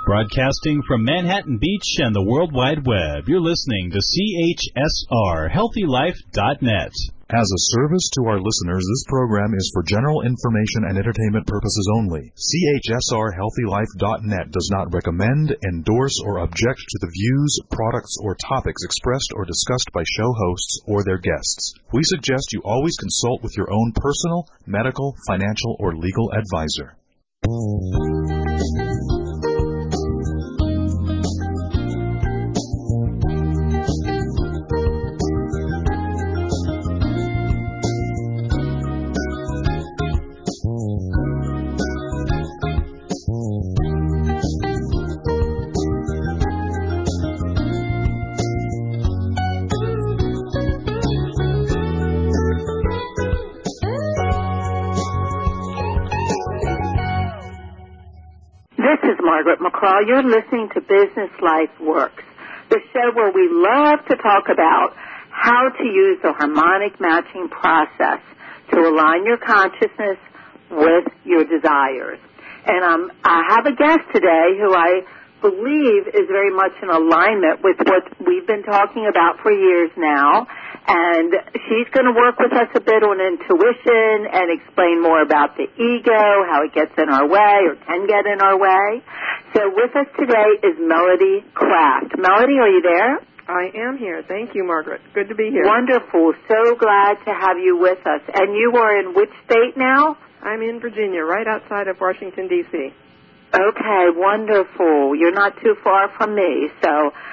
Broadcasting from Manhattan Beach and the World Wide Web, you're listening to CHSR HealthyLife.net. As a service to our listeners, this program is for general information and entertainment purposes only. CHSR HealthyLife.net does not recommend, endorse, or object to the views, products, or topics expressed or discussed by show hosts or their guests. We suggest you always consult with your own personal, medical, financial, or legal advisor. This is Margaret McCraw. You're listening to Business Life Works, the show where we love to talk about how to use the harmonic matching process to align your consciousness with your desires. And I have a guest today who I believe is very much in alignment with what we've been talking about for years now. And she's going to work with us a bit on intuition and explain more about the ego, how it gets in our way or can get in our way. So with us today is Melody Kraft. Melody, are you there? I am here. Thank you, Margaret. Good to be here. Wonderful. So glad to have you with us. And you are in which state now? I'm in Virginia, right outside of Washington, D.C. Okay, wonderful. You're not too far from me, so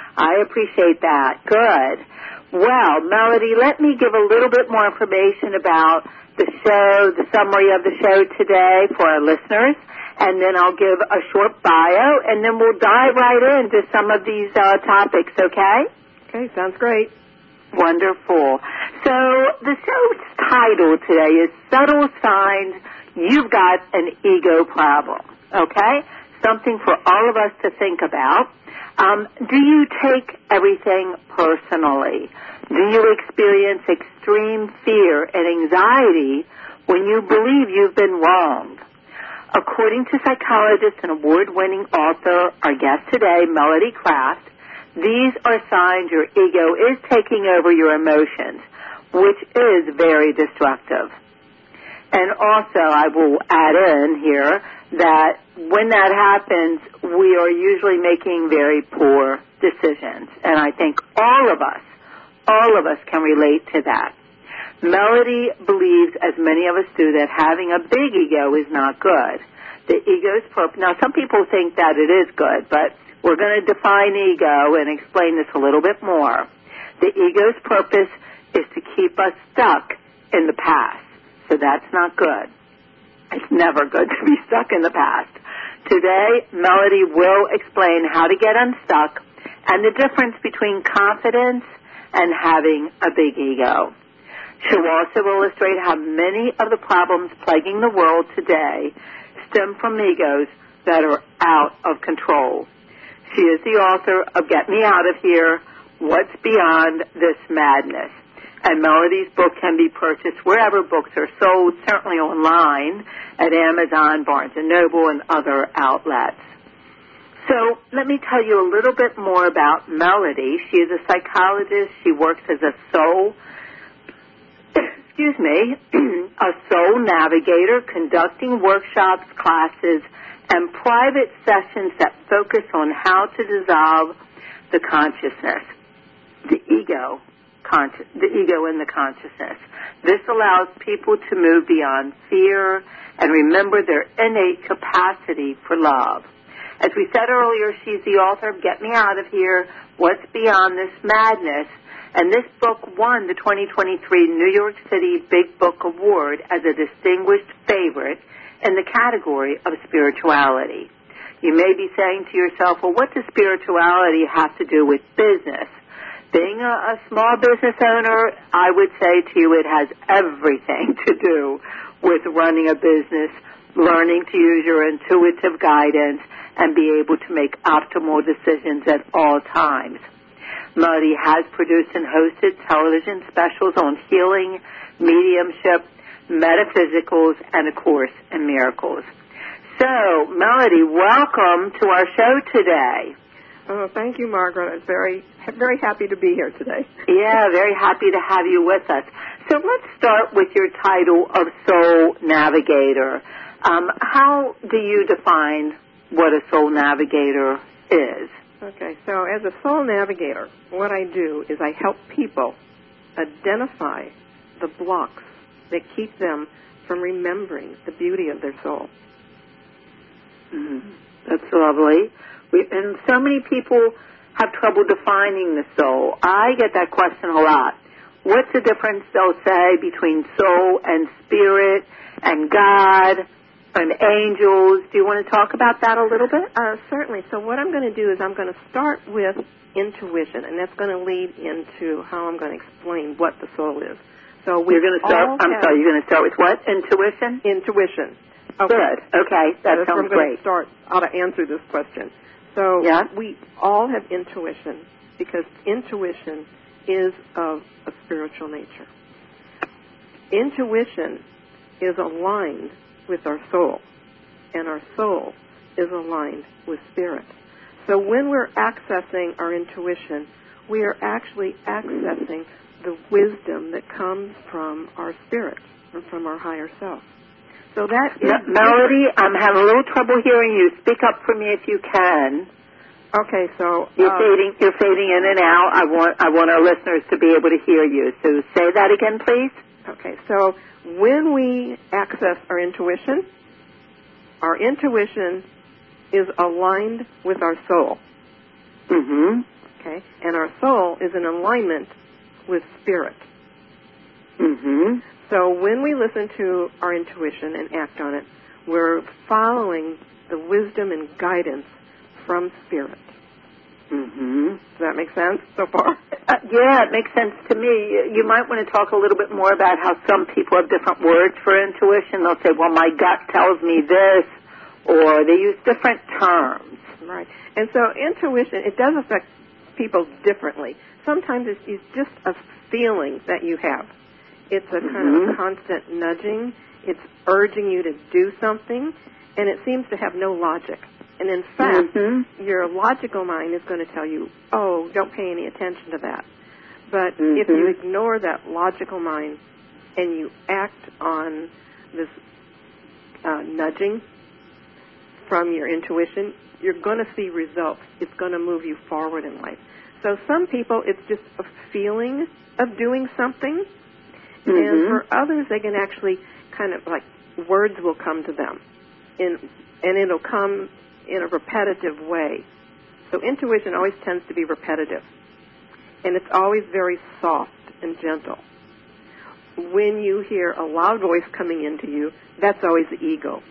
I appreciate that. Good. Well, Melody, let me give a little bit more information about the show, the summary of the show today for our listeners, and then I'll give a short bio, and then we'll dive right into some of these topics, okay? Okay, sounds great. Wonderful. So the show's title today is Subtle Signs You've Got an Ego Problem, okay? Something for all of us to think about. Do you take everything personally? Do you experience extreme fear and anxiety when you believe you've been wronged? According to psychologist and award-winning author, our guest today, Melody Kraft, these are signs your ego is taking over your emotions, which is very destructive. And also, I will add in here that when that happens, we are usually making very poor decisions. And I think all of us can relate to that. Melody believes, as many of us do, that having a big ego is not good. The ego's purpose. Now, some people think that it is good, but we're going to define ego and explain this a little bit more. The ego's purpose is to keep us stuck in the past. So that's not good. It's never good to be stuck in the past. Today, Melody will explain how to get unstuck and the difference between confidence and having a big ego. She'll also illustrate how many of the problems plaguing the world today stem from egos that are out of control. She is the author of Get Me Out of Here, What's Beyond This Madness. And Melody's book can be purchased wherever books are sold, certainly online at Amazon, Barnes & Noble, and other outlets. So let me tell you a little bit more about Melody. She is a psychologist. She works as a soul navigator, conducting workshops, classes, and private sessions that focus on how to dissolve the consciousness, the ego in the consciousness. This allows people to move beyond fear and remember their innate capacity for love. As we said earlier, she's the author of Get Me Out of Here, What's Beyond This Madness, and this book won the 2023 New York City Big Book Award as a distinguished favorite in the category of spirituality. You may be saying to yourself, well, what does spirituality have to do with business? Being a small business owner, I would say to you it has everything to do with running a business, learning to use your intuitive guidance, and be able to make optimal decisions at all times. Melody has produced and hosted television specials on healing, mediumship, metaphysicals, and A Course in Miracles. So, Melody, welcome to our show today. Oh, thank you, Margaret. I'm very, very happy to be here today. Yeah, very happy to have you with us. So let's start with your title of Soul Navigator. How do you define what a Soul Navigator is? Okay, so as a Soul Navigator, what I do is I help people identify the blocks that keep them from remembering the beauty of their soul. Mm-hmm. That's lovely. And so many people have trouble defining the soul. I get that question a lot. What's the difference, they'll say, between soul and spirit and God and angels? Do you want to talk about that a little bit? Certainly. So what I'm going to do is I'm going to start with intuition, and that's going to lead into how I'm going to explain what the soul is. So you're going to start. You're going to start with what? Intuition. Intuition. Okay. Good. Okay, that sounds great. I'm going to start how to answer this question. So we all have intuition because intuition is of a spiritual nature. Intuition is aligned with our soul, and our soul is aligned with spirit. So when we're accessing our intuition, we are actually accessing the wisdom that comes from our spirit and from our higher self. So that is Melody, I'm having a little trouble hearing you. Speak up for me if you can. Okay, so you're fading in and out. I want our listeners to be able to hear you. So say that again, please. Okay, so when we access our intuition is aligned with our soul. Mm-hmm. Okay, and our soul is in alignment with spirit. Mm-hmm. So when we listen to our intuition and act on it, we're following the wisdom and guidance from spirit. Mm-hmm. Does that make sense so far? Yeah, it makes sense to me. You might want to talk a little bit more about how some people have different words for intuition. They'll say, well, my gut tells me this, or they use different terms. Right. And so intuition, it does affect people differently. Sometimes it's just a feeling that you have. It's a kind of a constant nudging. It's urging you to do something, and it seems to have no logic. And in fact, your logical mind is going to tell you, oh, don't pay any attention to that. But if you ignore that logical mind and you act on this nudging from your intuition, you're going to see results. It's going to move you forward in life. So some people, it's just a feeling of doing something. And for others, they can actually kind of like words will come to them, and it'll come in a repetitive way. So intuition always tends to be repetitive, and it's always very soft and gentle. When you hear a loud voice coming into you, that's always the ego.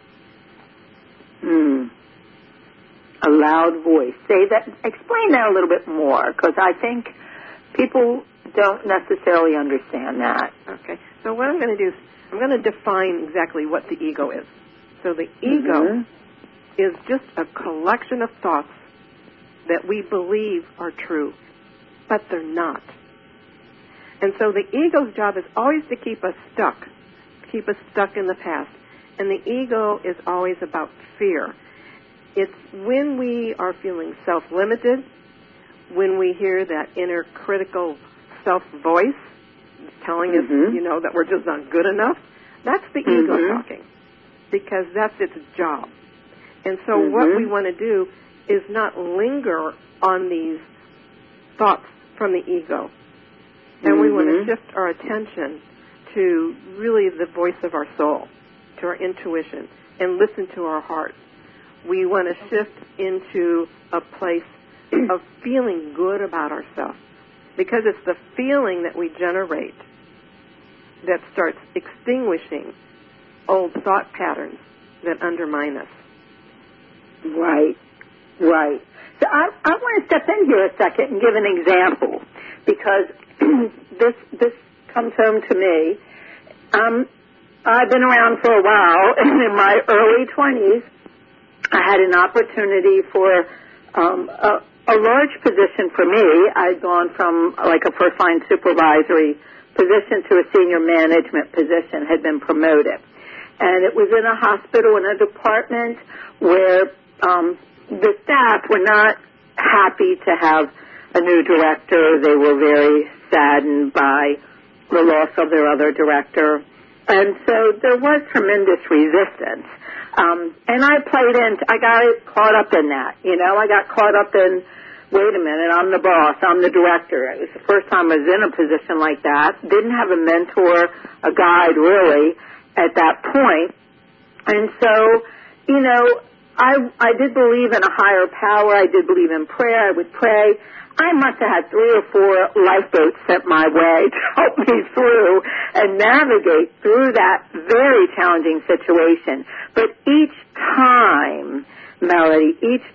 A loud voice. Say that. Explain that a little bit more, because I think people don't necessarily understand that. Okay. So what I'm going to do is I'm going to define exactly what the ego is. So the ego is just a collection of thoughts that we believe are true, but they're not. And so the ego's job is always to keep us stuck in the past. And the ego is always about fear. It's when we are feeling self-limited, when we hear that inner critical self-voice telling us, that we're just not good enough, that's the ego talking, because that's its job. And so what we want to do is not linger on these thoughts from the ego. And we want to shift our attention to really the voice of our soul, to our intuition, and listen to our heart. We want to shift into a place of feeling good about ourselves, because it's the feeling that we generate that starts extinguishing old thought patterns that undermine us. Right. So I want to step in here a second and give an example, because this comes home to me. I've been around for a while, and in my early 20s, I had an opportunity for a large position for me. I'd gone from like a first-line supervisory position to a senior management position, had been promoted. And it was in a hospital, in a department where the staff were not happy to have a new director. They were very saddened by the loss of their other director. And so there was tremendous resistance. And I got caught up in that. I got caught up in, wait a minute, I'm the boss, I'm the director. It was the first time I was in a position like that. Didn't have a mentor, a guide really, at that point. And so, I did believe in a higher power. I did believe in prayer. I would pray. I must have had 3 or 4 lifeboats sent my way to help me through and navigate through that very challenging situation. But each time, Melody,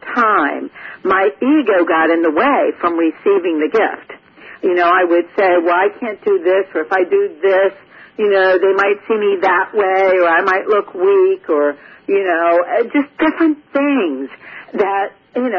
my ego got in the way from receiving the gift. I would say, well, I can't do this, or if I do this, they might see me that way, or I might look weak, or, just different things that,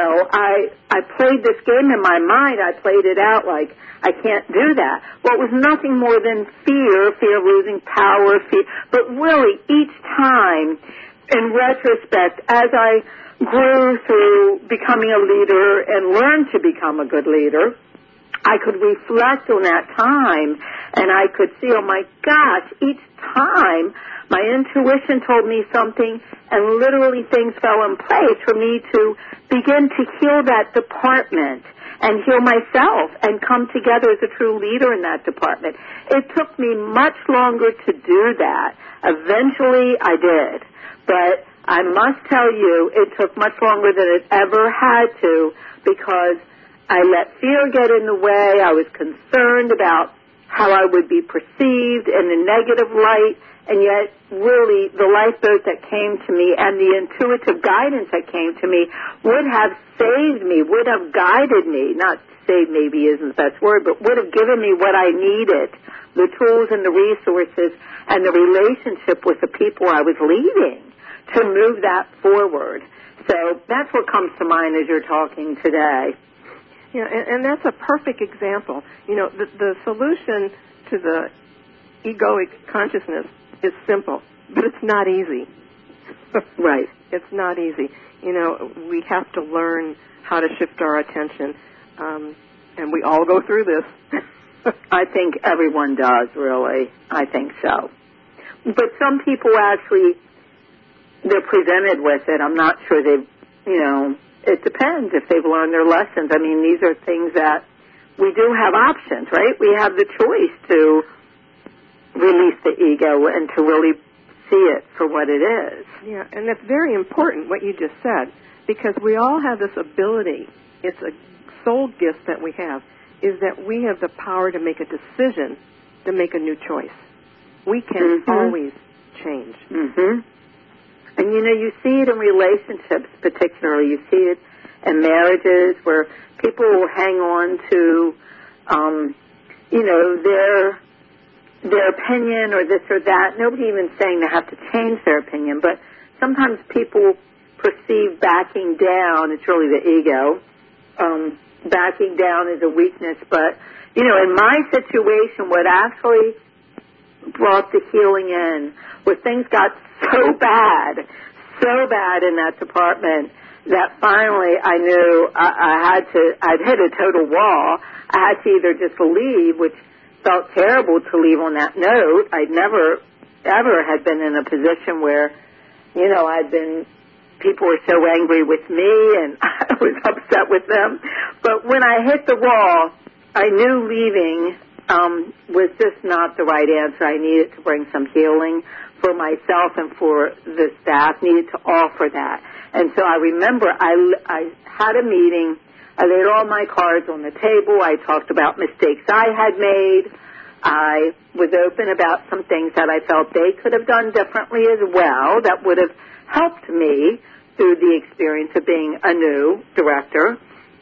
I played this game in my mind. I played it out like I can't do that. Well, it was nothing more than fear of losing power, but really each time, in retrospect, as I grew through becoming a leader and learned to become a good leader, I could reflect on that time, and I could see, oh my gosh, each time my intuition told me something, and literally things fell in place for me to begin to heal that department and heal myself and come together as a true leader in that department. It took me much longer to do that. Eventually I did, but I must tell you it took much longer than it ever had to, because I let fear get in the way. I was concerned about how I would be perceived in a negative light, and yet really the lifeboat that came to me and the intuitive guidance that came to me would have saved me, would have guided me. Not saved maybe isn't the best word, but would have given me what I needed, the tools and the resources and the relationship with the people I was leading to move that forward. So that's what comes to mind as you're talking today. Yeah, and that's a perfect example. The solution to the egoic consciousness is simple, but it's not easy. Right. It's not easy. We have to learn how to shift our attention, and we all go through this. I think everyone does, really. I think so. But some people actually, they're presented with it. I'm not sure they've, it depends if they've learned their lessons. I mean, these are things that we do have options, right? We have the choice to release the ego and to really see it for what it is. Yeah, and that's very important, what you just said, because we all have this ability. It's a soul gift that we have, is that we have the power to make a decision, to make a new choice. We can always change. Mm-hmm. And, you see it in relationships particularly. You see it in marriages where people will hang on to, their opinion or this or that. Nobody even saying they have to change their opinion, but sometimes people perceive backing down, it's really the ego, backing down is a weakness. But, in my situation, what actually brought the healing in was things got so bad in that department that finally I knew I'd hit a total wall. I had to either just leave, which felt terrible to leave on that note. I'd never, ever had been in a position where, people were so angry with me and I was upset with them. But when I hit the wall, I knew leaving was just not the right answer. I needed to bring some healing for myself and for the staff, needed to offer that. And so I remember I had a meeting. I laid all my cards on the table. I talked about mistakes I had made. I was open about some things that I felt they could have done differently as well that would have helped me through the experience of being a new director.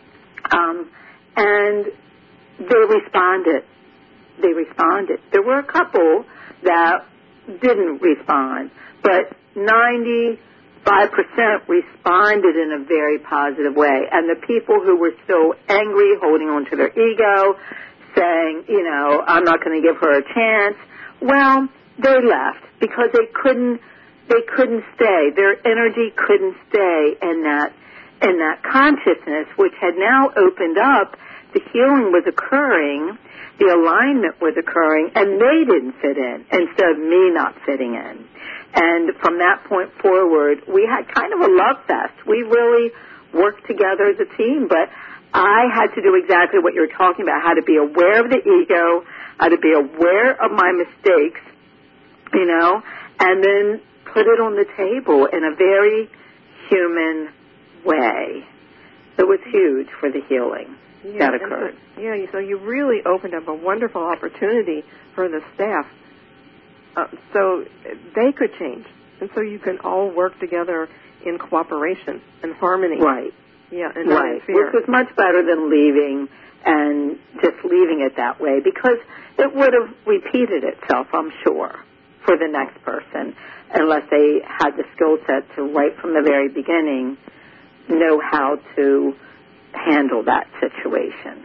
And they responded. There were a couple that didn't respond, but 95% responded in a very positive way. And the people who were still angry, holding on to their ego, saying, I'm not going to give her a chance, well, they left because they couldn't they couldn't stay. Their energy couldn't stay in that consciousness, which had now opened up. The healing was occurring, the alignment was occurring, and they didn't fit in instead of me not fitting in. And from that point forward, we had kind of a love fest. We really worked together as a team, but I had to do exactly what you're talking about, how to be aware of the ego, how to be aware of my mistakes, and then put it on the table in a very human way. It was huge for the healing that occurred. So you really opened up a wonderful opportunity for the staff so they could change. And so you can all work together in cooperation and harmony. Right. Yeah, and not in fear. Which was much better than leaving and just leaving it that way, because it would have repeated itself, I'm sure, for the next person, unless they had the skill set to, right from the very beginning, know how to handle that situation,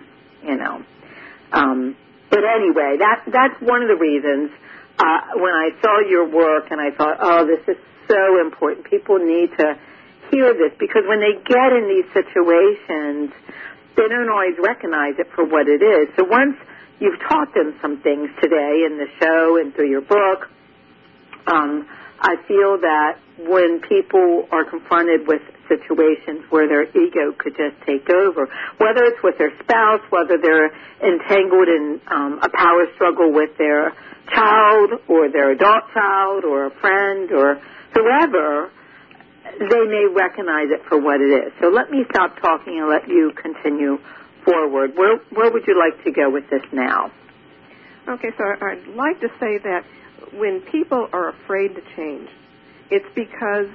But anyway, that's one of the reasons when I saw your work and I thought, oh, this is so important. People need to hear this, because when they get in these situations, they don't always recognize it for what it is. So once you've taught them some things today in the show and through your book, I feel that when people are confronted with situations where their ego could just take over, whether it's with their spouse, whether they're entangled in a power struggle with their child or their adult child or a friend or whoever, they may recognize it for what it is. So let me stop talking and let you continue forward. Where would you like to go with this now? Okay, so I'd like to say that when people are afraid to change, it's because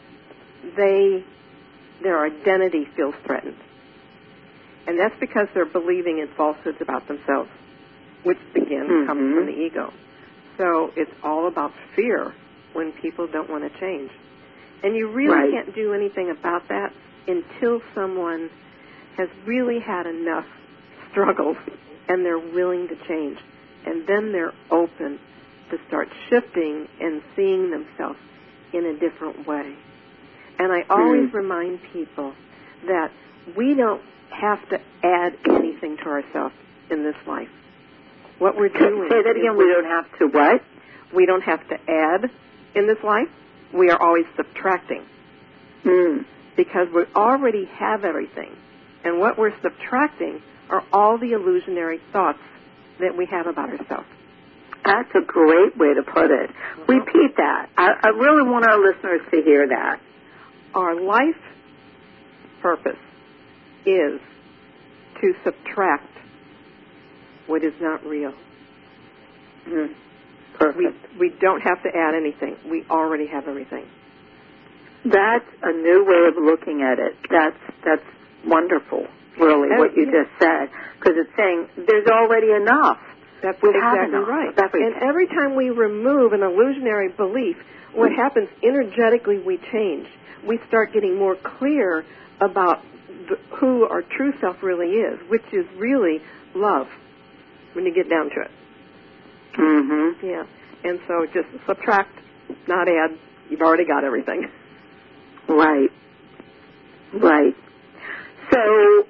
their identity feels threatened. And that's because they're believing in falsehoods about themselves, which, again, comes from the ego. So it's all about fear when people don't want to change. And you really can't do anything about that until someone has really had enough struggles and they're willing to change. And then they're open to start shifting and seeing themselves in a different way. And I always remind people that we don't have to add anything to ourselves in this life. What we're doing... Say that again, we don't have to what? We don't have to add in this life. We are always subtracting. Because we already have everything. And what we're subtracting are all the illusionary thoughts that we have about ourselves. That's a great way to put it. Repeat that. I really want our listeners to hear that. Our life purpose is to subtract what is not real. Perfect. We don't have to add anything. We already have everything. That's a new way of looking at it. That's wonderful, really, what you just said, because it's saying there's already enough. That's exactly right. And every time we remove an illusionary belief, what happens energetically, we change. We start getting more clear about who our true self really is, which is really love, when you get down to it. Yeah. And so just subtract, not add. You've already got everything. Right. So,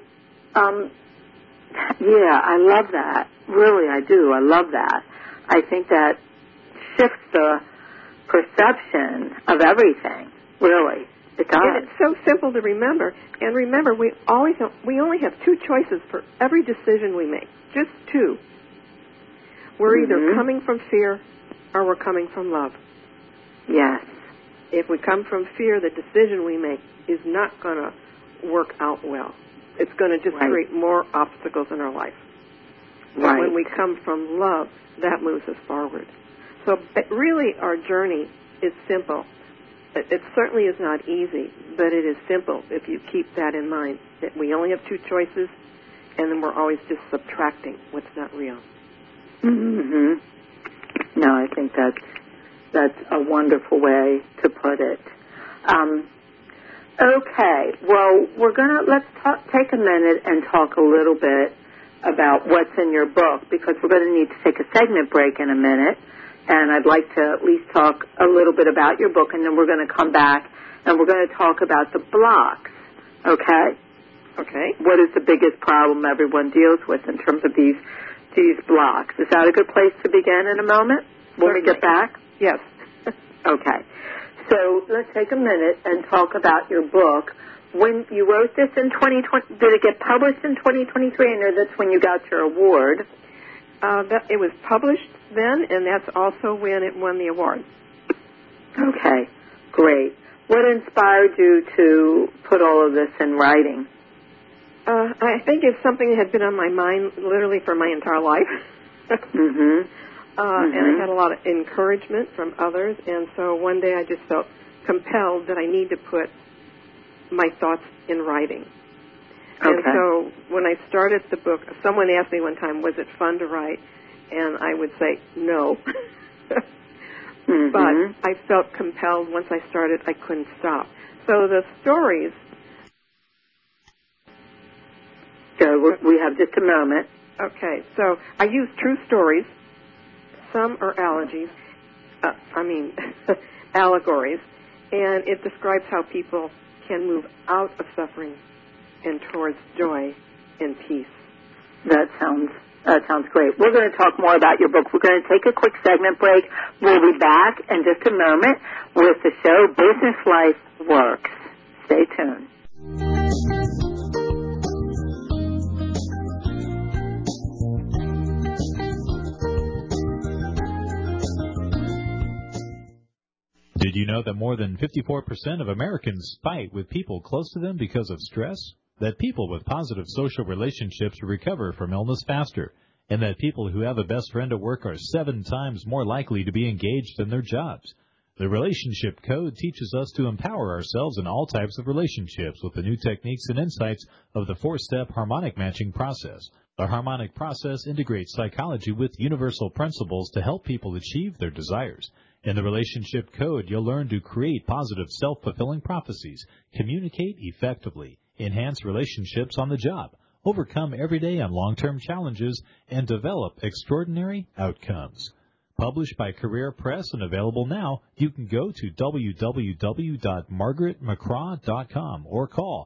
yeah, I love that. Really, I do. I love that. I think that shifts the perception of everything. Really, it does. And it's so simple to remember. And remember, we only have two choices for every decision we make. Just two. We're either coming from fear or we're coming from love. Yes. If we come from fear, the decision we make is not going to work out well. It's going to just create more obstacles in our life. But when we come from love, that moves us forward. So really our journey is simple. It certainly is not easy, but it is simple if you keep that in mind, that we only have two choices, and then we're always just subtracting what's not real. No, I think that's a wonderful way to put it. Okay, well, let's take a minute and talk a little bit about what's in your book, because we're going to need to take a segment break in a minute. and I'd like to at least talk a little bit about your book, and then we're going to come back and we're going to talk about the blocks, okay? Okay. What is the biggest problem everyone deals with in terms of these blocks? Is that a good place to begin in a moment when we get back? Yes. Okay. So let's take a minute and talk about your book. When you wrote this in 2020, did it get published in 2023? I know that's when you got your award. It was published then, and that's also when it won the award. Okay, great. What inspired you to put all of this in writing? I think it's something that had been on my mind literally for my entire life. Mm-hmm. And I had a lot of encouragement from others, and so one day I just felt compelled that I need to put my thoughts in writing. Okay. And so when I started the book, someone asked me one time, was it fun to write? And I would say, no. But I felt compelled. Once I started, I couldn't stop. So the stories... So we have just a moment. Okay, so I use true stories. Some are allegories, and it describes how people can move out of suffering and towards joy and peace. That sounds great. We're going to talk more about your book. We're going to take a quick segment break. We'll be back in just a moment with the show Business Life Works. Stay tuned. Did you know that more than 54% of Americans fight with people close to them because of stress? That people with positive social relationships recover from illness faster, and that people who have a best friend at work are 7 times more likely to be engaged in their jobs. The Relationship Code teaches us to empower ourselves in all types of relationships with the new techniques and insights of the 4-step harmonic matching process. The harmonic process integrates psychology with universal principles to help people achieve their desires. In the Relationship Code, you'll learn to create positive, self-fulfilling prophecies, communicate effectively, enhance relationships on the job, overcome everyday and long-term challenges, and develop extraordinary outcomes. Published by Career Press and available now, you can go to www.margaretmccraw.com or call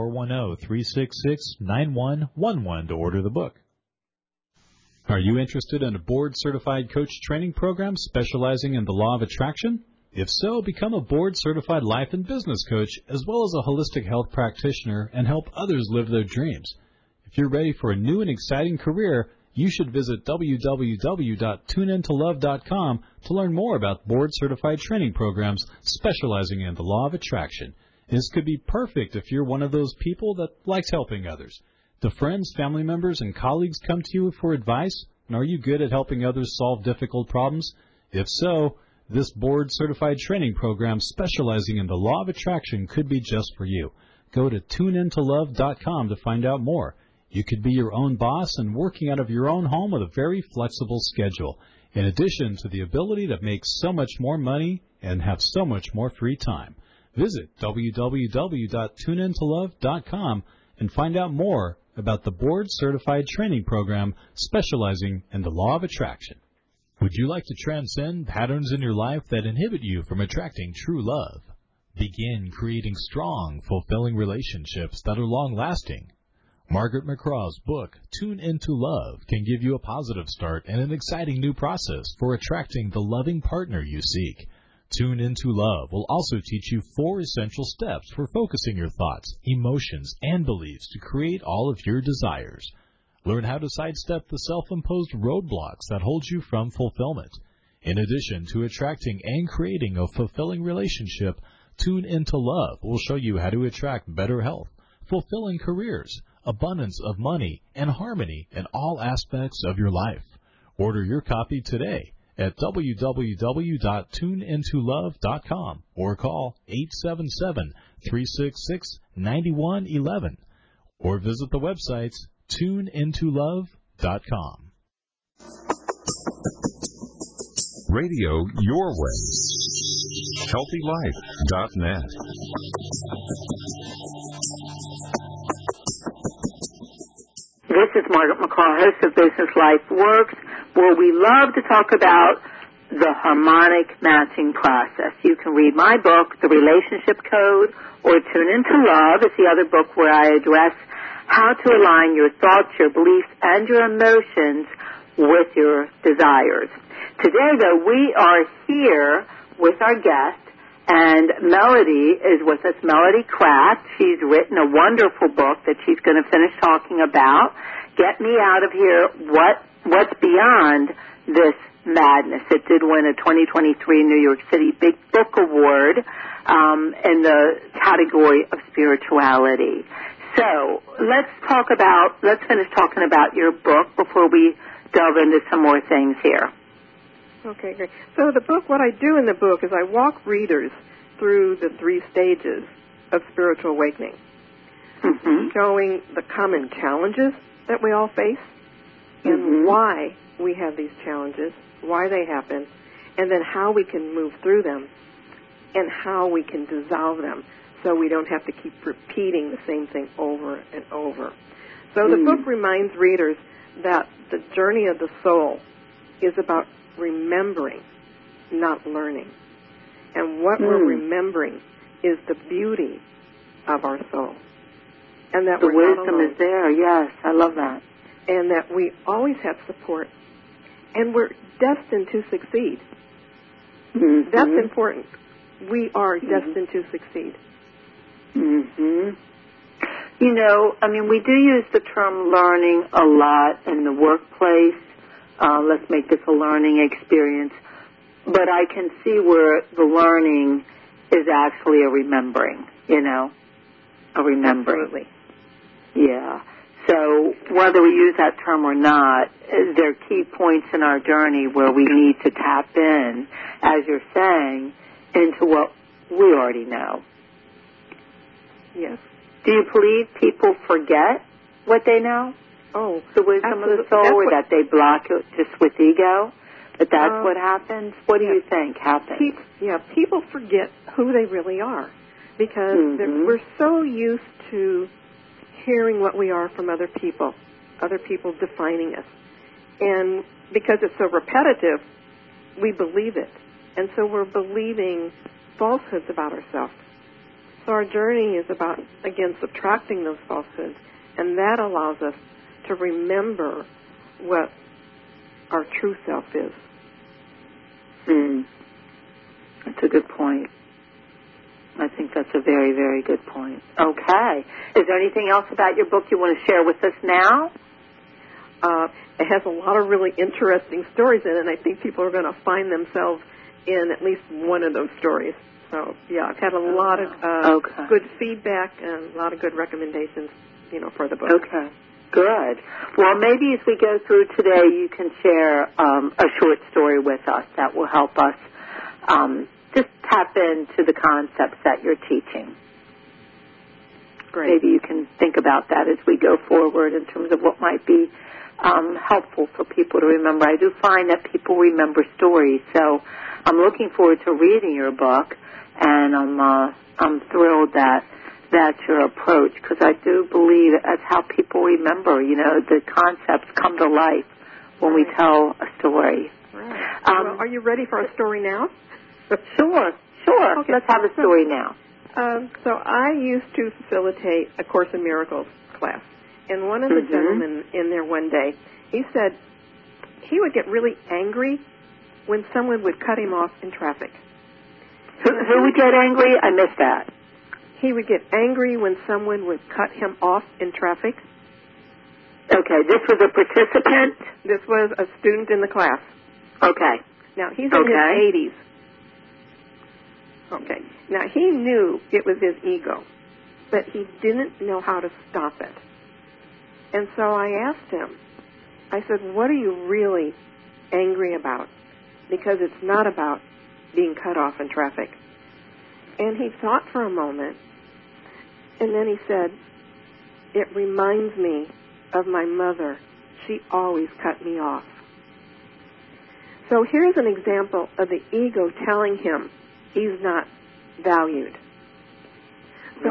410-366-9111 to order the book. Are you interested in a board-certified coach training program specializing in the law of attraction? If so, become a board-certified life and business coach as well as a holistic health practitioner and help others live their dreams. If you're ready for a new and exciting career, you should visit www.tuneintolove.com to learn more about board-certified training programs specializing in the law of attraction. This could be perfect if you're one of those people that likes helping others. Do friends, family members, and colleagues come to you for advice? And are you good at helping others solve difficult problems? If so, this board-certified training program specializing in the law of attraction could be just for you. Go to tuneintolove.com to find out more. You could be your own boss and working out of your own home with a very flexible schedule, in addition to the ability to make so much more money and have so much more free time. Visit www.tuneintolove.com and find out more about the board-certified training program specializing in the law of attraction. Would you like to transcend patterns in your life that inhibit you from attracting true love? Begin creating strong, fulfilling relationships that are long-lasting. Margaret McCraw's book, Tune Into Love, can give you a positive start and an exciting new process for attracting the loving partner you seek. Tune Into Love will also teach you 4 essential steps for focusing your thoughts, emotions, and beliefs to create all of your desires. Learn how to sidestep the self-imposed roadblocks that hold you from fulfillment. In addition to attracting and creating a fulfilling relationship, Tune Into Love will show you how to attract better health, fulfilling careers, abundance of money, and harmony in all aspects of your life. Order your copy today at www.tuneintolove.com or call 877-366-9111 or visit the websites tuneintolove.com. Radio your way. HealthyLife.net. This is Margaret McCraw, host of Business Life Works, where we love to talk about the harmonic matching process. You can read my book, The Relationship Code, or Tune Into Love. It's the other book where I address how to align your thoughts, your beliefs, and your emotions with your desires. Today, though, we are here with our guest, and Melody is with us, Melody Kraft. She's written a wonderful book that she's going to finish talking about. Get Me Out of Here, What's Beyond This Madness. It did win a 2023 New York City Big Book Award in the category of spirituality. So let's finish talking about your book before we delve into some more things here. Okay, great. So the book, what I do in the book is I walk readers through the 3 stages of spiritual awakening, showing the common challenges that we all face and why we have these challenges, why they happen, and then how we can move through them and how we can dissolve them so we don't have to keep repeating the same thing over and over. So the book reminds readers that the journey of the soul is about remembering, not learning. And what we're remembering is the beauty of our soul. And that the we're not wisdom alone. is there, yes. I love that. And that we always have support. And we're destined to succeed. That's important. We are destined to succeed. You know, I mean, we do use the term learning a lot in the workplace. Let's make this a learning experience. But I can see where the learning is actually a remembering, you know, a remembering. Absolutely. Yeah. So whether we use that term or not, there are key points in our journey where we need to tap in, as you're saying, into what we already know. Yes. Do you believe people forget what they know? Oh, The wisdom of the soul, that's or what, that they block it just with ego? But that's what happens? What do you think happens? People forget who they really are because we're so used to hearing what we are from other people defining us. And because it's so repetitive, we believe it. And so we're believing falsehoods about ourselves. So our journey is about, again, subtracting those falsehoods, and that allows us to remember what our true self is. That's a good point. I think that's a very, very good point. Okay. Is there anything else about your book you want to share with us now? It has a lot of really interesting stories in it, and I think people are going to find themselves in at least one of those stories. So, yeah, I've had a lot of good feedback and a lot of good recommendations, you know, for the book. Okay. Good. Well, maybe as we go through today, you can share a short story with us that will help us just tap into the concepts that you're teaching. Great. Maybe you can think about that as we go forward in terms of what might be helpful for people to remember. I do find that people remember stories, so I'm looking forward to reading your book, and I'm thrilled that that's your approach, because I do believe that's how people remember. You know, the concepts come to life when we tell a story. Right. Well, are you ready for a story now? Sure. Okay. Let's have a story now. So I used to facilitate a Course in Miracles class, and one of the gentlemen in there one day, he said he would get really angry when someone would cut him off in traffic. Who would get angry? I missed that. He would get angry when someone would cut him off in traffic. Okay, this was a participant? This was a student in the class. Okay. Now, he's in his 80s. Okay. Now, he knew it was his ego, but he didn't know how to stop it. And so I asked him, I said, what are you really angry about? Because it's not about being cut off in traffic. And he thought for a moment, and then he said, it reminds me of my mother. She always cut me off. So here's an example of the ego telling him he's not valued. So,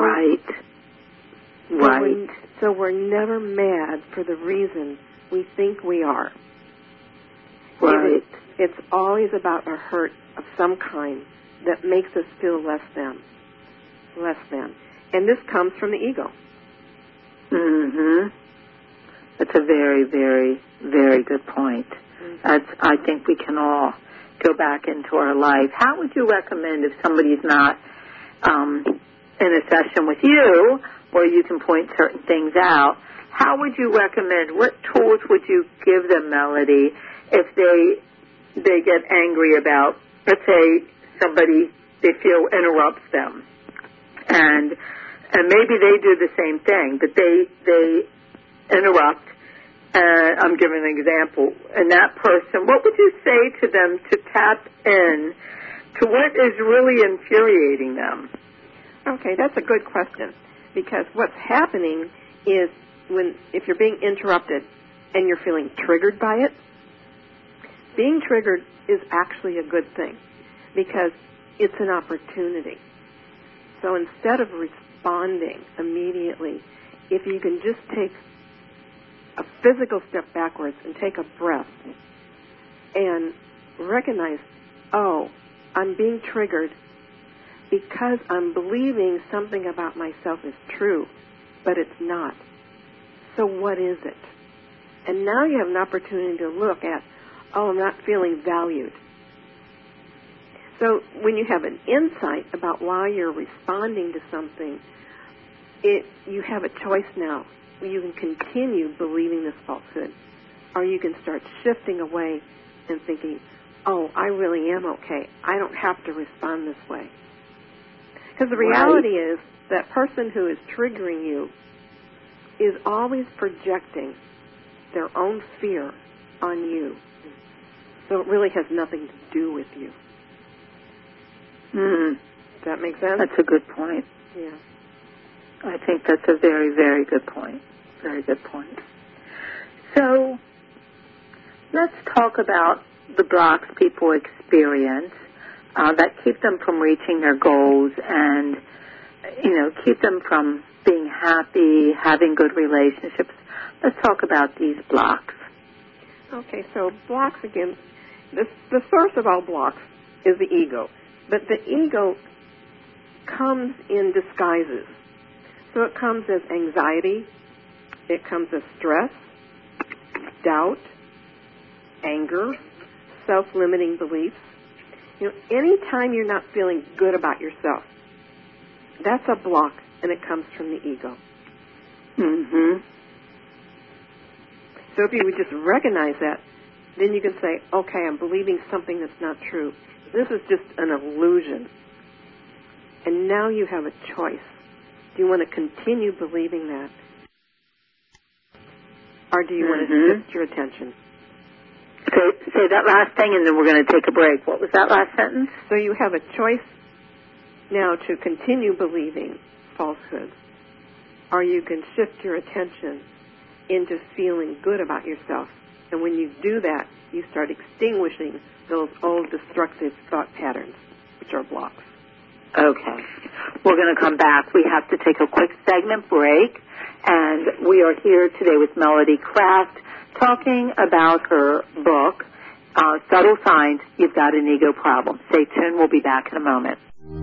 Right. So we're never mad for the reason we think we are. Right. It's always about a hurt of some kind that makes us feel less than. And this comes from the ego. Mm-hmm. That's a very, very, very good point. I think we can all go back into our life. How would you recommend if somebody's not in a session with you where you can point certain things out, how would you recommend, what tools would you give them, Melody, if they get angry about, let's say, somebody they feel interrupts them, and maybe they do the same thing, but they interrupt. I'm giving an example. And that person, what would you say to them to tap in to what is really infuriating them? Okay, that's a good question, because what's happening is if you're being interrupted and you're feeling triggered by it, being triggered is actually a good thing because it's an opportunity. So instead of responding immediately, if you can just take a physical step backwards and take a breath and recognize, oh, I'm being triggered because I'm believing something about myself is true, but it's not. So what is it? And now you have an opportunity to look at, oh, I'm not feeling valued. So when you have an insight about why you're responding to something, you have a choice now. You can continue believing this falsehood, or you can start shifting away and thinking, oh, I really am okay. I don't have to respond this way. Because the reality is that person who is triggering you is always projecting their own fear on you. So it really has nothing to do with you. Does that make sense? That's a good point. Yeah. I think that's a very, very good point. Very good point. So let's talk about the blocks people experience that keep them from reaching their goals and, keep them from being happy, having good relationships. Let's talk about these blocks. Okay, so blocks, again, the source of all blocks is the ego. But the ego comes in disguises. So it comes as anxiety, it comes as stress, doubt, anger, self-limiting beliefs. Anytime you're not feeling good about yourself, that's a block, and it comes from the ego. Mm-hmm. So if you would just recognize that, then you can say, okay, I'm believing something that's not true. This is just an illusion. And now you have a choice. Do you want to continue believing that? Or do you want to shift your attention? Say that last thing, and then we're going to take a break. What was that last sentence? So you have a choice now to continue believing falsehoods, or you can shift your attention into feeling good about yourself. And when you do that, you start extinguishing those old destructive thought patterns, which are blocks. Okay. We're going to come back. We have to take a quick segment break, and we are here today with Melody Kraft talking about her book, Subtle Signs You've Got an Ego Problem. Stay tuned. We'll be back in a moment.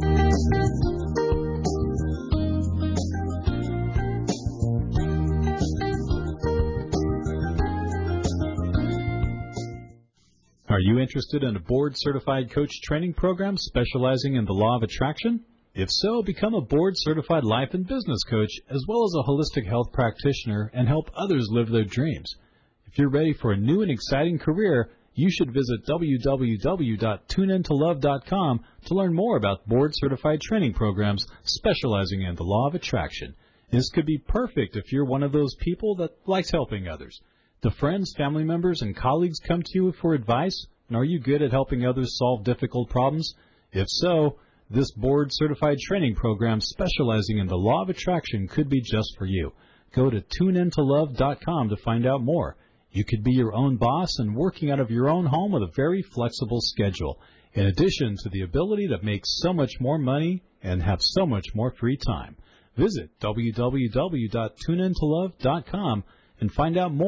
Are you interested in a board-certified coach training program specializing in the law of attraction? If so, become a board-certified life and business coach as well as a holistic health practitioner and help others live their dreams. If you're ready for a new and exciting career, you should visit www.tuneintolove.com to learn more about board-certified training programs specializing in the law of attraction. This could be perfect if you're one of those people that likes helping others. Do friends, family members, and colleagues come to you for advice? And are you good at helping others solve difficult problems? If so, this board-certified training program specializing in the law of attraction could be just for you. Go to tuneintolove.com to find out more. You could be your own boss and working out of your own home with a very flexible schedule, in addition to the ability to make so much more money and have so much more free time. Visit www.tuneintolove.com and find out more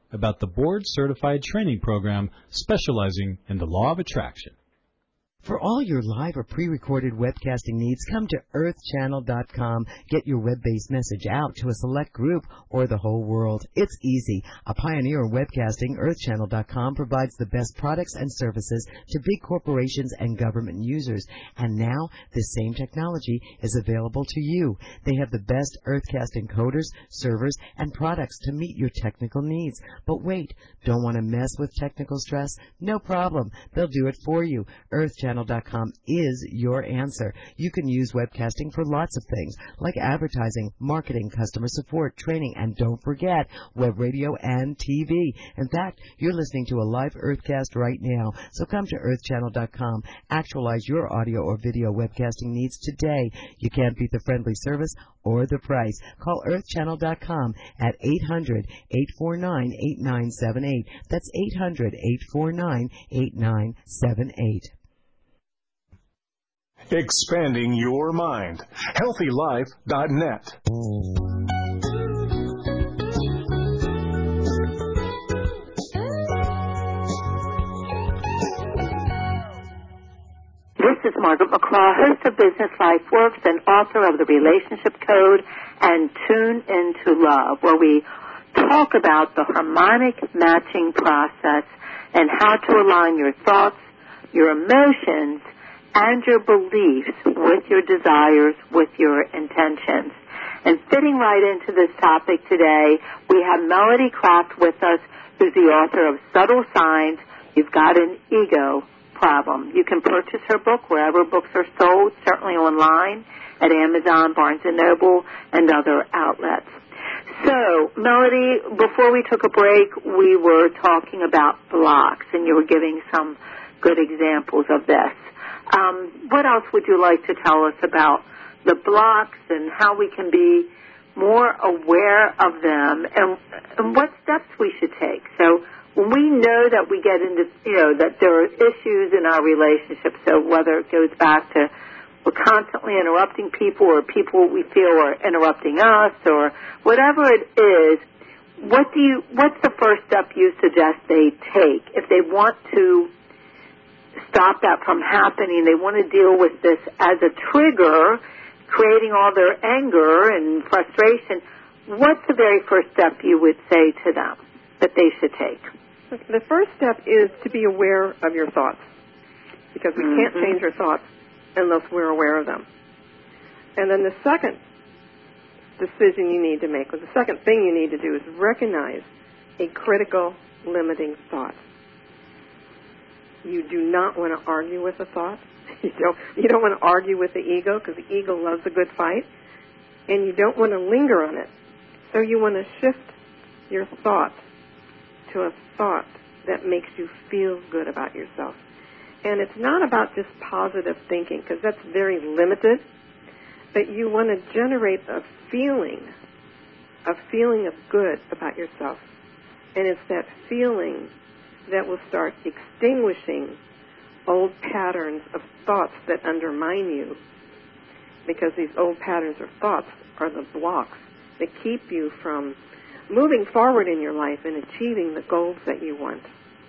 about the board-certified training program specializing in the law of attraction. For all your live or pre-recorded webcasting needs, come to earthchannel.com. Get your web-based message out to a select group or the whole world. It's easy. A pioneer in webcasting, earthchannel.com provides the best products and services to big corporations and government users. And now, this same technology is available to you. They have the best Earthcast encoders, servers, and products to meet your technical needs. But wait, don't want to mess with technical stress? No problem. They'll do it for you. Earthchannel.com is your answer. You can use webcasting for lots of things, like advertising, marketing, customer support, training, and don't forget, web radio and TV. In fact, you're listening to a live Earthcast right now, so come to earthchannel.com. Actualize your audio or video webcasting needs today. You can't beat the friendly service or the price. Call earthchannel.com at 800-849-8978. That's 800-849-8978. Expanding your mind. HealthyLife.net. This is Margaret McClaw, host of Business Life Works and author of The Relationship Code and Tune Into Love, where we talk about the harmonic matching process and how to align your thoughts, your emotions, and your beliefs with your desires, with your intentions. And fitting right into this topic today, we have Melody Kraft with us, who's the author of Subtle Signs, You've Got an Ego Problem. You can purchase her book wherever books are sold, certainly online, at Amazon, Barnes & Noble, and other outlets. So, Melody, before we took a break, we were talking about blocks, and you were giving some good examples of this. What else would you like to tell us about the blocks and how we can be more aware of them and what steps we should take? So when we know that we get into, that there are issues in our relationship, so whether it goes back to we're constantly interrupting people or people we feel are interrupting us or whatever it is, what's the first step you suggest they take if they want to stop that from happening? They want to deal with this as a trigger, creating all their anger and frustration. What's the very first step you would say to them that they should take? The first step is to be aware of your thoughts, because we can't change our thoughts unless we're aware of them. And then the second decision you need to make, or the second thing you need to do, is recognize a critical limiting thought. You do not want to argue with a thought. You don't want to argue with the ego, because the ego loves a good fight, and you don't want to linger on it. So you want to shift your thought to a thought that makes you feel good about yourself. And it's not about just positive thinking, because that's very limited, but you want to generate a feeling of good about yourself. And it's that feeling that will start extinguishing old patterns of thoughts that undermine you, because these old patterns of thoughts are the blocks that keep you from moving forward in your life and achieving the goals that you want.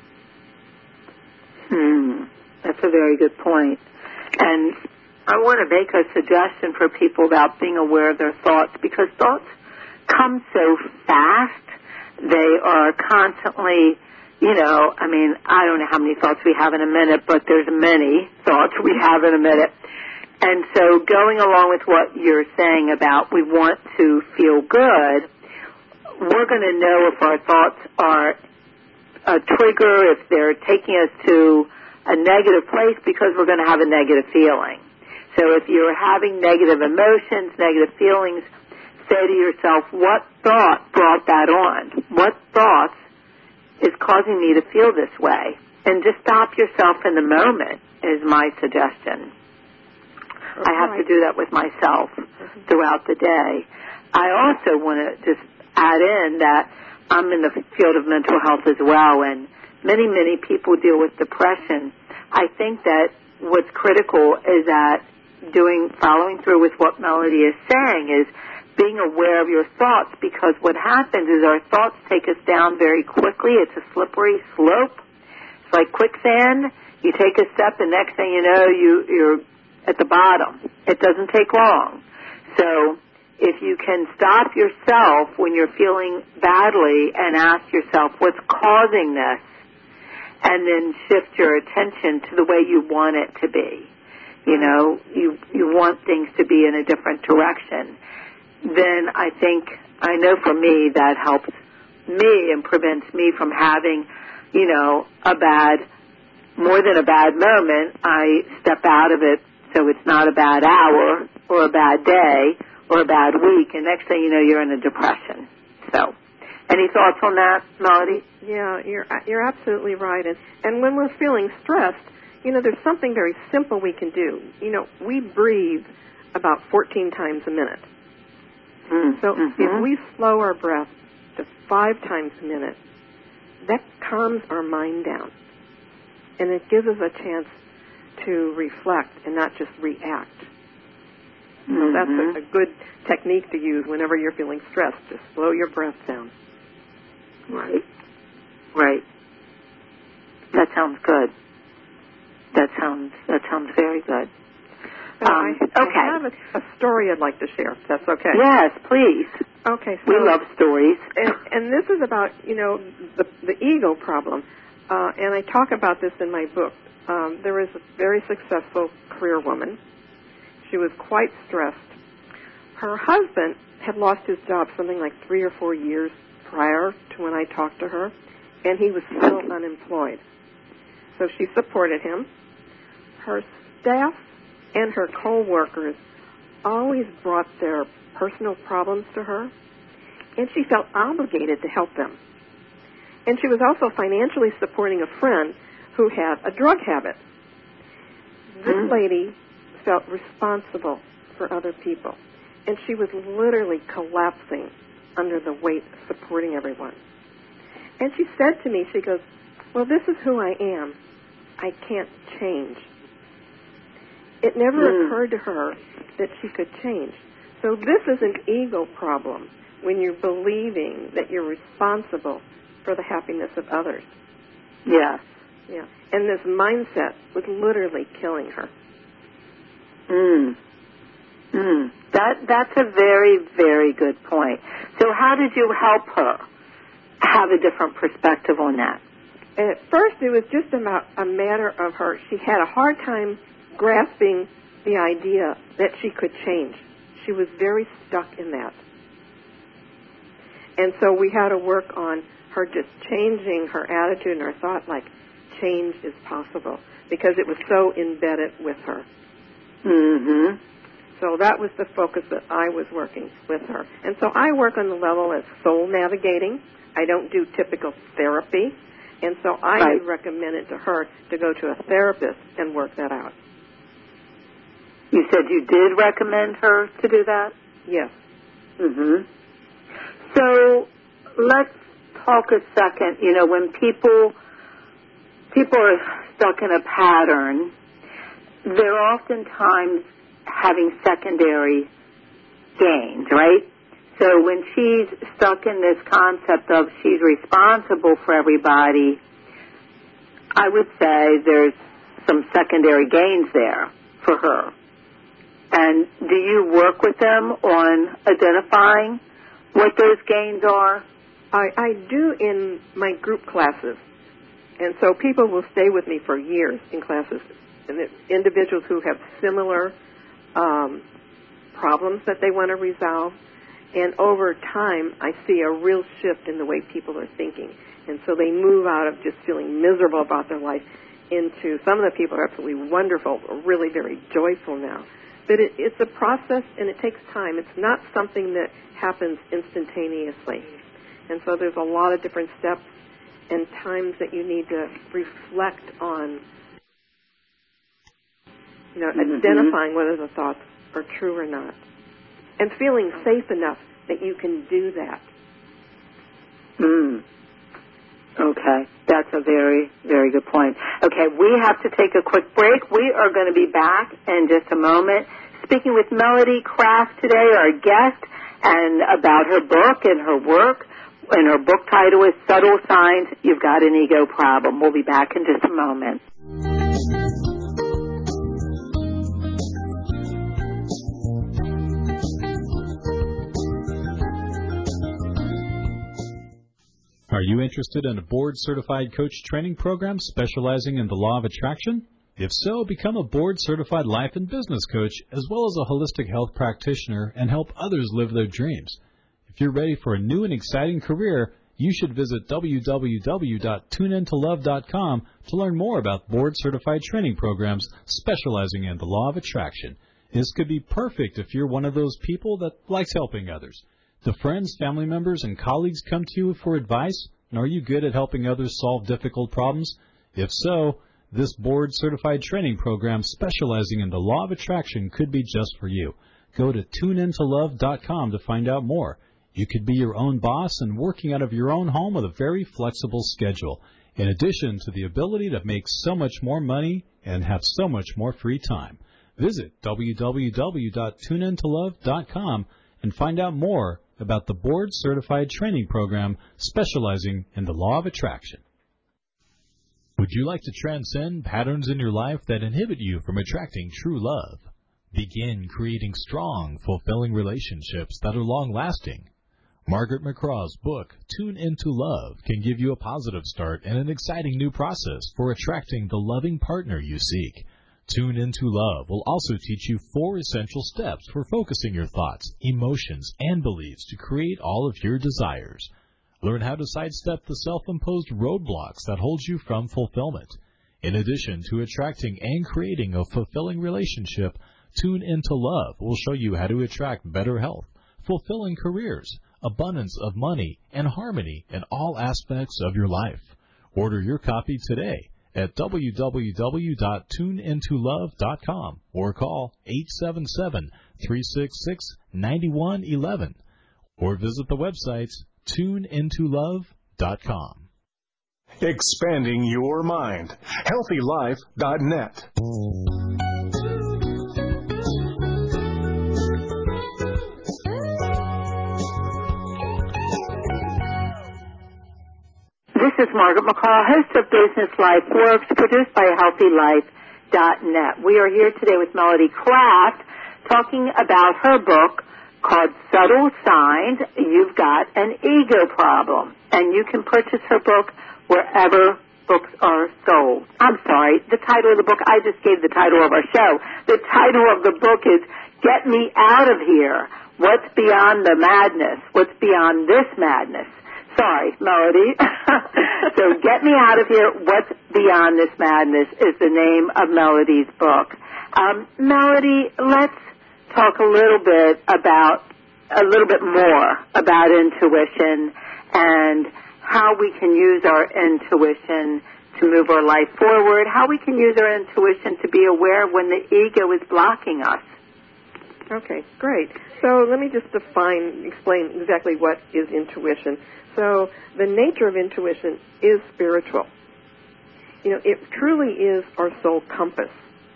That's a very good point. And I want to make a suggestion for people about being aware of their thoughts, because thoughts come so fast. They are constantly, I don't know how many thoughts we have in a minute, but there's many thoughts we have in a minute. And so going along with what you're saying about we want to feel good, we're going to know if our thoughts are a trigger, if they're taking us to a negative place, because we're going to have a negative feeling. So if you're having negative emotions, negative feelings, say to yourself, what thought brought that on? What thoughts is causing me to feel this way? And just stop yourself in the moment is my suggestion. Okay. I have to do that with myself throughout the day. I also want to just add in that I'm in the field of mental health as well, and many, many people deal with depression. I think that what's critical is that following through with what Melody is saying is being aware of your thoughts, because what happens is our thoughts take us down very quickly. It's a slippery slope. It's like quicksand. You take a step, the next thing you know, you're at the bottom. It doesn't take long. So if you can stop yourself when you're feeling badly and ask yourself, what's causing this? And then shift your attention to the way you want it to be. You know, you want things to be in a different direction. Then I know for me that helps me and prevents me from having, you know, more than a bad moment. I step out of it so it's not a bad hour or a bad day or a bad week, and next thing you know, you're in a depression. So, any thoughts on that, Melody? Yeah, you're absolutely right. And when we're feeling stressed, you know, there's something very simple we can do. You know, we breathe about 14 times a minute. So if we slow our breath to 5 times a minute, that calms our mind down. And it gives us a chance to reflect and not just react. So that's a good technique to use whenever you're feeling stressed. Just slow your breath down. Right. That sounds good. That sounds very good. I have a story I'd like to share, if that's okay. Yes, please. Okay. So, we love stories. And this is about, you know, the ego problem. And I talk about this in my book. There was a very successful career woman. She was quite stressed. Her husband had lost his job something like 3 or 4 years prior to when I talked to her, and he was still unemployed. So she supported him. Her staff and her co-workers always brought their personal problems to her, and she felt obligated to help them. And she was also financially supporting a friend who had a drug habit. This lady felt responsible for other people, and she was literally collapsing under the weight of supporting everyone. And she said to me, she goes, well, this is who I am. I can't change. It never occurred to her that she could change. So this is an ego problem when you're believing that you're responsible for the happiness of others. Yes. Yeah. And this mindset was literally killing her. That's a very, very good point. So how did you help her have a different perspective on that? At first, it was just about a matter of her. She had a hard time grasping the idea that she could change. She was very stuck in that. And so we had to work on her just changing her attitude and her thought, like change is possible, because it was so embedded with her. So that was the focus that I was working with her. And so I work on the level of soul navigating. I don't do typical therapy. And so I had recommended to her to go to a therapist and work that out. You said you did recommend her to do that? Yes. So let's talk a second. You know, when people are stuck in a pattern, they're oftentimes having secondary gains, right? So when she's stuck in this concept of she's responsible for everybody, I would say there's some secondary gains there for her. And do you work with them on identifying what those gains are? I do in my group classes. And so people will stay with me for years in classes. And individuals who have similar problems that they want to resolve. And over time, I see a real shift in the way people are thinking. And so they move out of just feeling miserable about their life into, some of the people are absolutely wonderful, really very joyful now. But it's a process, and it takes time. It's not something that happens instantaneously. And so there's a lot of different steps and times that you need to reflect on, you know, identifying whether the thoughts are true or not, and feeling safe enough that you can do that. Okay, that's a very, very good point. Okay, we have to take a quick break. We are going to be back in just a moment speaking with Melody Kraft today, our guest, and about her book and her work. And her book title is Subtle Signs You've Got an Ego Problem. We'll be back in just a moment. Are you interested in a board-certified coach training program specializing in the law of attraction? If so, become a board-certified life and business coach as well as a holistic health practitioner and help others live their dreams. If you're ready for a new and exciting career, you should visit www.tuneintolove.com to learn more about board-certified training programs specializing in the law of attraction. This could be perfect if you're one of those people that likes helping others. Do friends, family members, and colleagues come to you for advice? And are you good at helping others solve difficult problems? If so, this board-certified training program specializing in the law of attraction could be just for you. Go to tuneintolove.com to find out more. You could be your own boss and working out of your own home with a very flexible schedule, in addition to the ability to make so much more money and have so much more free time. Visit www.tuneintolove.com and find out more about the board-certified training program specializing in the law of attraction. Would you like to transcend patterns in your life that inhibit you from attracting true love? Begin creating strong, fulfilling relationships that are long-lasting. Margaret McCraw's book, Tune Into Love, can give you a positive start and an exciting new process for attracting the loving partner you seek. Tune Into Love will also teach you 4 essential steps for focusing your thoughts, emotions, and beliefs to create all of your desires. Learn how to sidestep the self-imposed roadblocks that hold you from fulfillment. In addition to attracting and creating a fulfilling relationship, Tune Into Love will show you how to attract better health, fulfilling careers, abundance of money, and harmony in all aspects of your life. Order your copy today at www.tuneintolove.com or call 877-366-9111 or visit the website tuneintolove.com. Expanding your mind. HealthyLife.net. This is Margaret McCall, host of Business Life Works, produced by HealthyLife.net. We are here today with Melody Kraft talking about her book called Subtle Signs You've Got an Ego Problem. And you can purchase her book wherever books are sold. I'm sorry, the title of the book, I just gave the title of our show. The title of the book is Get Me Out of Here. What's Beyond the Madness? What's Beyond This Madness? Sorry, Melody. So Get Me Out of Here, What's Beyond This Madness is the name of Melody's book. Melody, let's talk a little bit more about intuition and how we can use our intuition to move our life forward, how we can use our intuition to be aware when the ego is blocking us. Okay, great. So let me just explain exactly what is intuition. So the nature of intuition is spiritual. You know, it truly is our soul compass.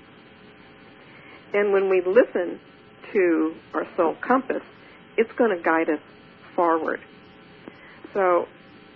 And when we listen to our soul compass, it's going to guide us forward. So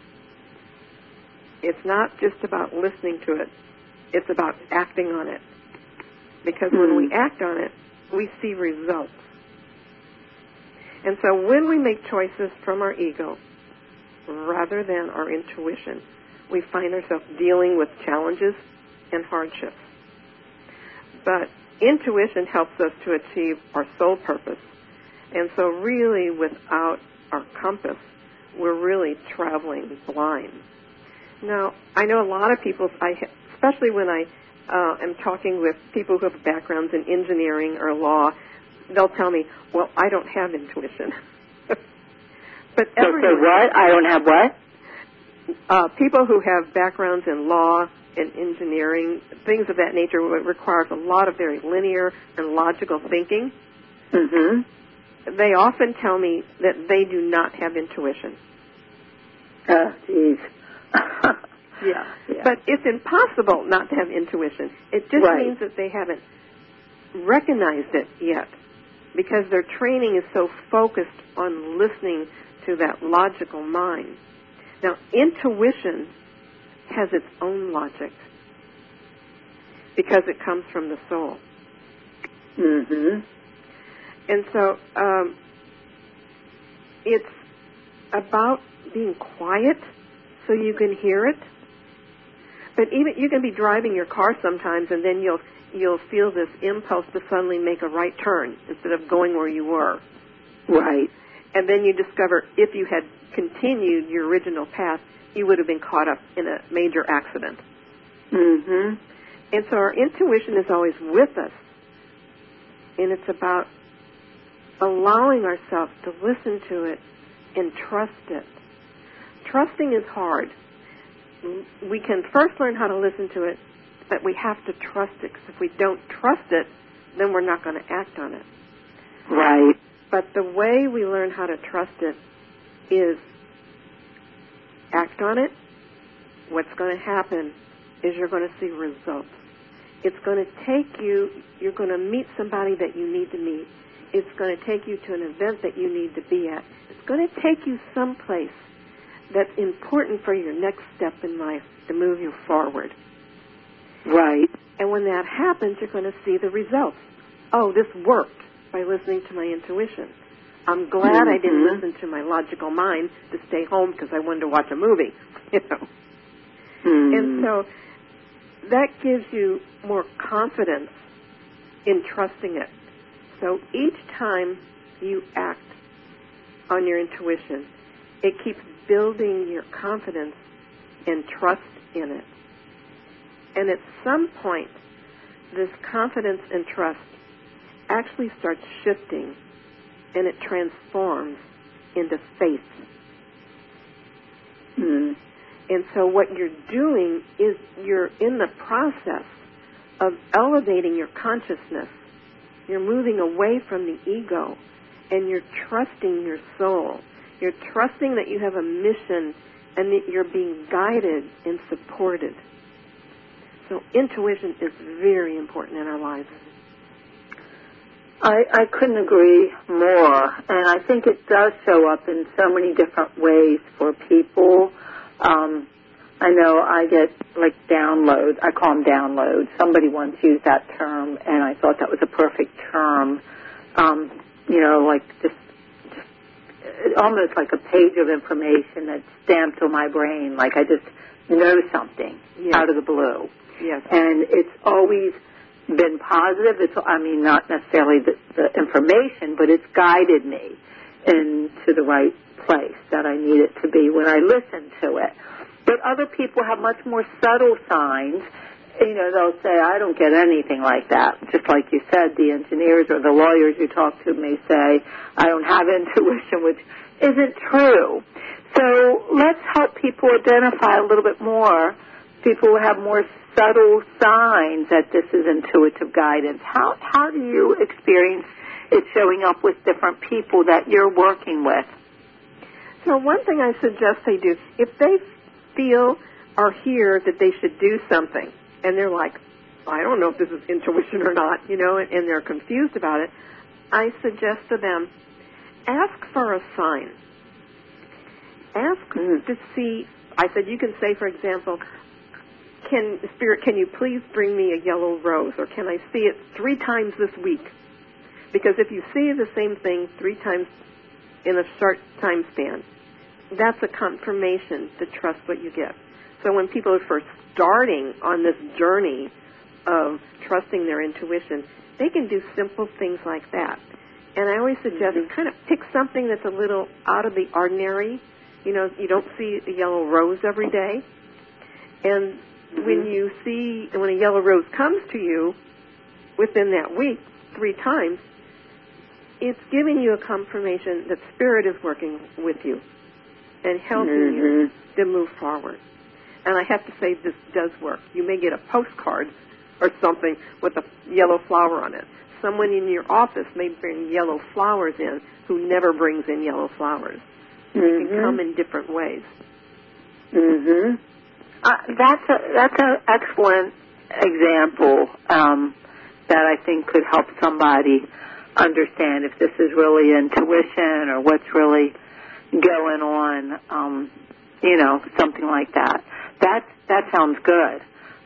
it's not just about listening to it. It's about acting on it. Because when we act on it, we see results. And so when we make choices from our ego rather than our intuition, we find ourselves dealing with challenges and hardships. But intuition helps us to achieve our soul purpose. And so really without our compass, we're really traveling blind. Now, I know a lot of people, especially when I am talking with people who have backgrounds in engineering or law, they'll tell me, well, I don't have intuition. But so what? I don't have what? People who have backgrounds in law and engineering, things of that nature, requires a lot of very linear and logical thinking. Mm-hmm. They often tell me that they do not have intuition. Oh, jeez. Yeah. But it's impossible not to have intuition. It just means that they haven't recognized it yet. because their training is so focused on listening to that logical mind. Now, intuition has its own logic because it comes from the soul. Mm-hmm. And so it's about being quiet so you can hear it. But even you can be driving your car sometimes, and then you'll feel this impulse to suddenly make a right turn instead of going where you were. Right. And then you discover if you had continued your original path, you would have been caught up in a major accident. Mm-hmm. And so our intuition is always with us. And it's about allowing ourselves to listen to it and trust it. Trusting is hard. We can first learn how to listen to it, but we have to trust it, because if we don't trust it, then we're not going to act on it. Right. But the way we learn how to trust it is act on it. What's going to happen is you're going to see results. It's going to take you, you're going to meet somebody that you need to meet. It's going to take you to an event that you need to be at. It's going to take you someplace that's important for your next step in life to move you forward. Right. And when that happens, you're going to see the results. Oh, this worked by listening to my intuition. I'm glad I didn't listen to my logical mind to stay home because I wanted to watch a movie, you know. And so that gives you more confidence in trusting it. So each time you act on your intuition, it keeps building your confidence and trust in it. And at some point, this confidence and trust actually starts shifting, and it transforms into faith. And so what you're doing is you're in the process of elevating your consciousness. You're moving away from the ego, and you're trusting your soul. You're trusting that you have a mission and that you're being guided and supported. So intuition is very important in our lives. I couldn't agree more, and I think it does show up in so many different ways for people. I know I get, like, downloads. I call them downloads. Somebody once used that term, and I thought that was a perfect term. You know, like just almost like a page of information that's stamped on my brain, like I just know something out of the blue. Yes. And it's always been positive. Not necessarily the information, but it's guided me into the right place that I need it to be when I listen to it. But other people have much more subtle signs. You know, they'll say, I don't get anything like that. Just like you said, the engineers or the lawyers you talk to may say, I don't have intuition, which isn't true. So let's help people identify a little bit more, people who have more subtle signs that this is intuitive guidance. How do you experience it showing up with different people that you're working with? So one thing I suggest they do, if they feel or hear that they should do something, and they're like, I don't know if this is intuition or not, you know, and they're confused about it, I suggest to them, ask for a sign. Ask to see, I said, you can say, for example, Spirit, can you please bring me a yellow rose, or can I see it 3 times this week? Because if you see the same thing 3 times in a short time span, that's a confirmation to trust what you get. So when people are first starting on this journey of trusting their intuition, they can do simple things like that. And I always suggest kind of pick something that's a little out of the ordinary. You know, you don't see a yellow rose every day. And when a yellow rose comes to you within that week 3 times, it's giving you a confirmation that Spirit is working with you and helping you to move forward. And I have to say, this does work. You may get a postcard or something with a yellow flower on it. Someone in your office may bring yellow flowers in who never brings in yellow flowers. They can come in different ways. That's an excellent example that I think could help somebody. understand if this is really intuition or what's really going on, something like that. That sounds good.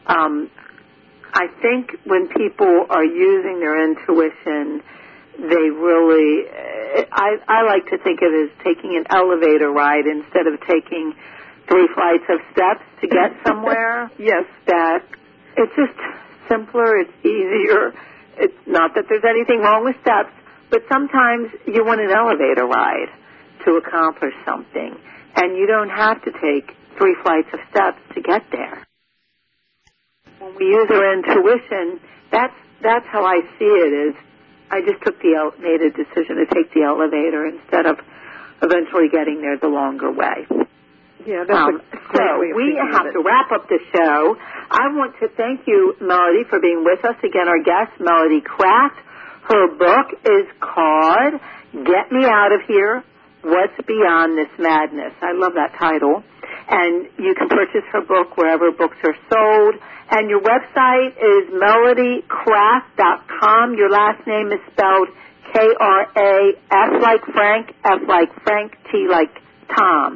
I think when people are using their intuition, they really, I like to think of it as taking an elevator ride instead of taking 3 flights of steps to get somewhere. Yes. That it's just simpler, it's easier. It's not that there's anything wrong with steps, but sometimes you want an elevator ride to accomplish something, and you don't have to take 3 flights of steps to get there. When we use our intuition, that's how I see it. Is I just made a decision to take the elevator instead of eventually getting there the longer way. Yeah, that's a great way of we have to wrap up the show. I want to thank you, Melody, for being with us. Again, our guest, Melody Kraft. Her book is called Get Me Out of Here, What's Beyond This Madness. I love that title. And you can purchase her book wherever books are sold. And your website is melodykraft.com. Your last name is spelled K-R-A, F like Frank, T like Tom.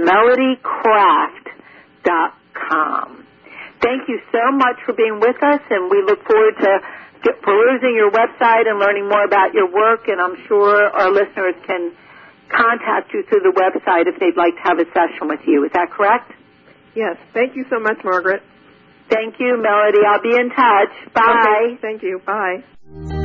melodykraft.com. Thank you so much for being with us, and we look forward to perusing your website and learning more about your work, and I'm sure our listeners can contact you through the website if they'd like to have a session with you. Is that correct? Yes. Thank you so much, Margaret. Thank you, Melody. I'll be in touch. Bye. Okay. Thank you. Bye.